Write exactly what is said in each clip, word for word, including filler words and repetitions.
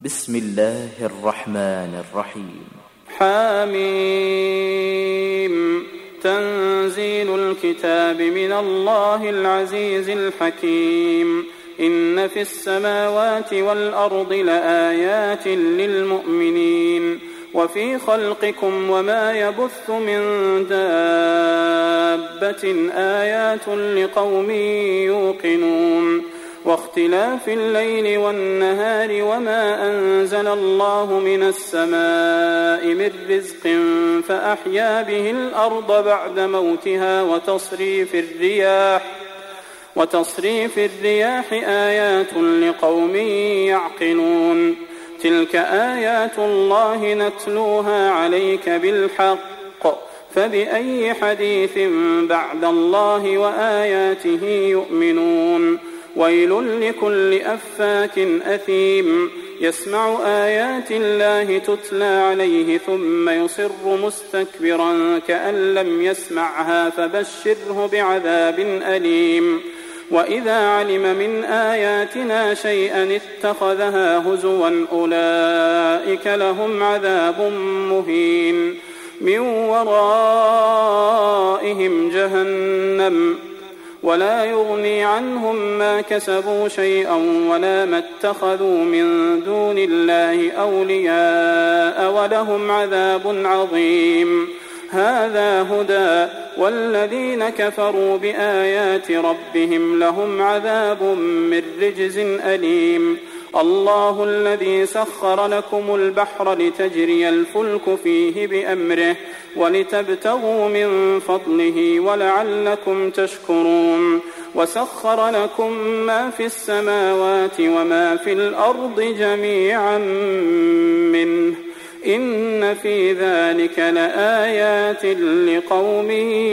بسم الله الرحمن الرحيم. حاميم. تنزيل الكتاب من الله العزيز الحكيم. إن في السماوات والأرض لآيات للمؤمنين وفي خلقكم وما يبث من دابة آيات لقوم يوقنون واختلاف الليل والنهار وما أنزل الله من السماء من رزق فأحيا به الأرض بعد موتها وتصريف الرياح وتصريف الرياح آيات لقوم يعقلون. تلك آيات الله نتلوها عليك بالحق فبأي حديث بعد الله وآياته يؤمنون. ويل لكل أفاك أثيم يسمع آيات الله تتلى عليه ثم يصر مستكبرا كأن لم يسمعها فبشره بعذاب أليم. وإذا علم من آياتنا شيئا اتخذها هزوا أولئك لهم عذاب مهين من ورائهم جهنم ولا يغني عنهم ما كسبوا شيئا ولا ما اتخذوا من دون الله أولياء ولهم عذاب عظيم. هذا هدى والذين كفروا بآيات ربهم لهم عذاب من رجز أليم. الله الذي سخر لكم البحر لتجري الفلك فيه بأمره ولتبتغوا من فضله ولعلكم تشكرون. وسخر لكم ما في السماوات وما في الأرض جميعا منه إن في ذلك لآيات لقوم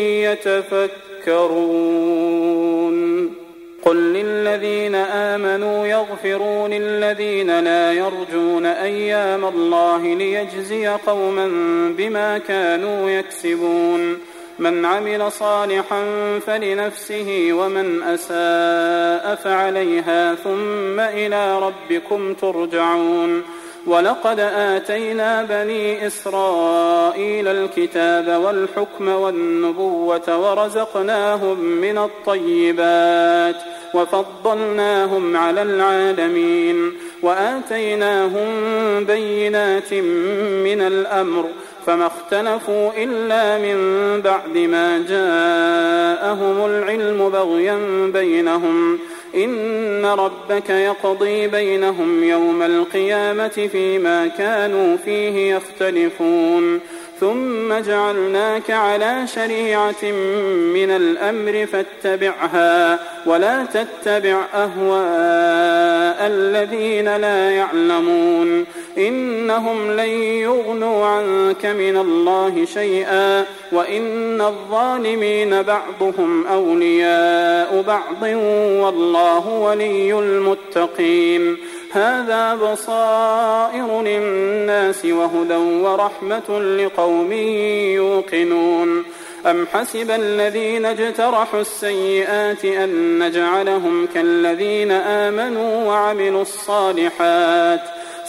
يتفكرون. قل للذين آمنوا يغفروا للذين لا يرجون أيام الله ليجزي قوما بما كانوا يكسبون. من عمل صالحا فلنفسه ومن أساء فعليها ثم إلى ربكم ترجعون. ولقد آتينا بني إسرائيل الكتاب والحكم والنبوة ورزقناهم من الطيبات وفضلناهم على العالمين وآتيناهم بينات من الأمر فما اختلفوا إلا من بعد ما جاءهم العلم بغيا بينهم. إن ربك يقضي بينهم يوم القيامة فيما كانوا فيه يختلفون. ثم جعلناك على شريعة من الأمر فاتبعها ولا تتبع أهواء الذين لا يعلمون. إنهم لن يغنوا عنك من الله شيئا وإن الظالمين بعضهم أولياء بعض والله ولي المتقين. هذا بصائر للناس وهدى ورحمة لقوم يوقنون. أم حسب الذين اجترحوا السيئات أن نجعلهم كالذين آمنوا وعملوا الصالحات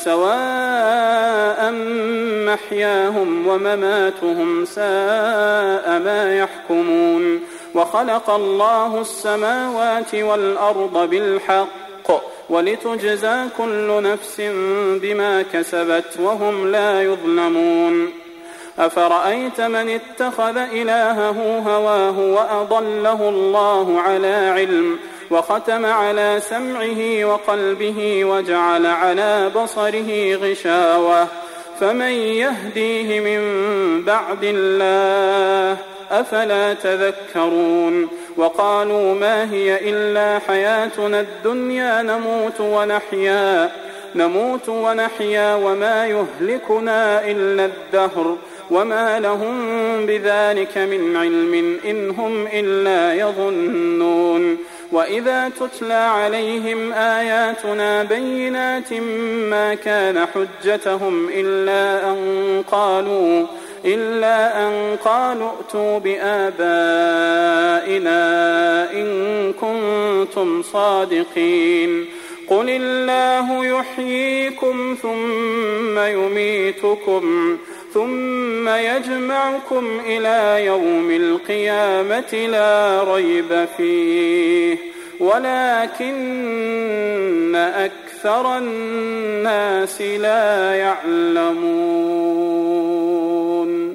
سواء محياهم ومماتهم ساء ما يحكمون. وخلق الله السماوات والأرض بالحق ولتجزى كل نفس بما كسبت وهم لا يظلمون. أفرأيت من اتخذ إلهه هواه وأضله الله على علم وختم على سمعه وقلبه وجعل على بصره غشاوة فمن يهديه من بعد الله أفلا تذكرون. وقالوا ما هي إلا حياتنا الدنيا نموت ونحيا نموت ونحيا وما يهلكنا إلا الدهر وما لهم بذلك من علم إن هم إلا يظنون. وإذا تتلى عليهم آياتنا بينات ما كان حجتهم إلا أن قالوا إلا أن قالوا ائتوا بآبائنا إن كنتم صادقين. قل الله يحييكم ثم يميتكم ثم يجمعكم إلى يوم القيامة لا ريب فيه ولكن أكثر الناس لا يعلمون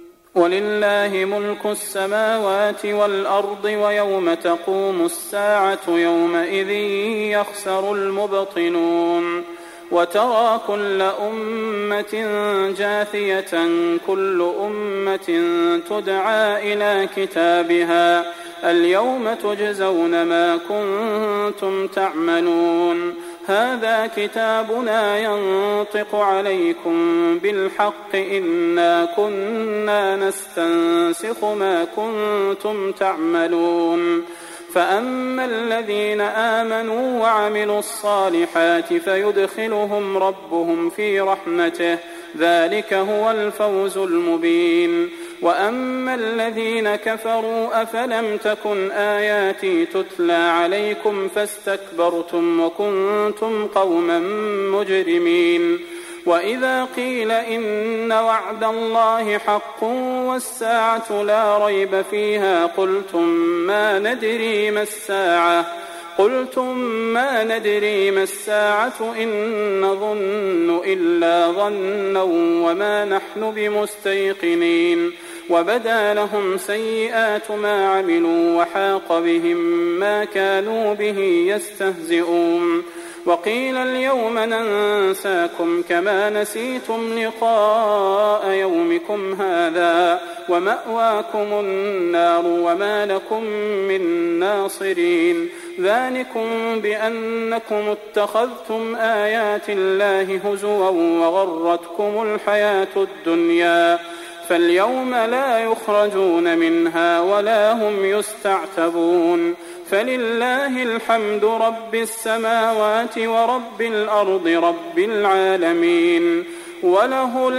ولله ملك السماوات والأرض ويوم تقوم الساعة يومئذ يخسر المبطلون وترى كل أمة جاثية كل أمة تدعى إلى كتابها اليوم تجزون ما كنتم تعملون هذا كتابنا ينطق عليكم بالحق إنا كنا نستنسخ ما كنتم تعملون فأما الذين آمنوا وعملوا الصالحات فيدخلهم ربهم في رحمته ذلك هو الفوز المبين وأما الذين كفروا أفلم تكن آياتي تتلى عليكم فاستكبرتم وكنتم قوما مجرمين وإذا قيل إن وعد الله حق والساعة لا ريب فيها قلتم ما ندري ما الساعة قلتم ما ندري ما الساعة إن نظن إلا ظنا وما نحن بمستيقنين وبدا لهم سيئات ما عملوا وحاق بهم ما كانوا به يستهزئون وقيل اليوم ننساكم كما نسيتم لقاء يومكم هذا ومأواكم النار وما لكم من ناصرين ذلكم بأنكم اتخذتم آيات الله هزوا وغرتكم الحياة الدنيا فاليوم لا يخرجون منها ولا هم يستعتبون فلله الحمد رب السماوات ورب الأرض رب العالمين وله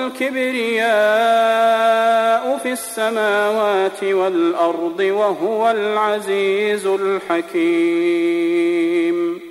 الكبرياء في السماوات والأرض وهو العزيز الحكيم.